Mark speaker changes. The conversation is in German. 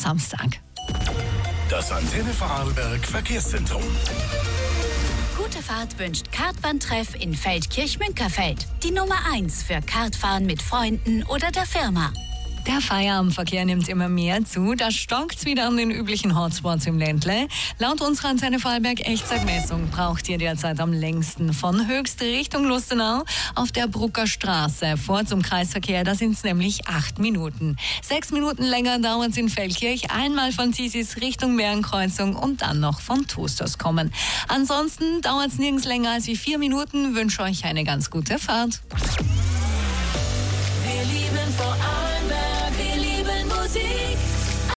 Speaker 1: Samstag.
Speaker 2: Das Antenne Vorarlberg Verkehrszentrum.
Speaker 3: Gute Fahrt wünscht Kartbahntreff in Feldkirch-Münkerfeld. Die Nummer 1 für Kartfahren mit Freunden oder der Firma.
Speaker 1: Der Feierabendverkehr nimmt immer mehr zu. Da stockt's wieder an den üblichen Hotspots im Ländle. Laut unserer Antenne Vorarlberg-Echtzeit-Messung braucht ihr derzeit am längsten von Höchst Richtung Lustenau auf der Brucker Straße vor zum Kreisverkehr. Da sind's nämlich 8 Minuten. 6 Minuten länger dauert's in Feldkirch. Einmal von Zisis Richtung Mehrenkreuzung und dann noch von Tusters kommen. Ansonsten dauert's nirgends länger als 4 Minuten. Wünsche euch eine ganz gute Fahrt.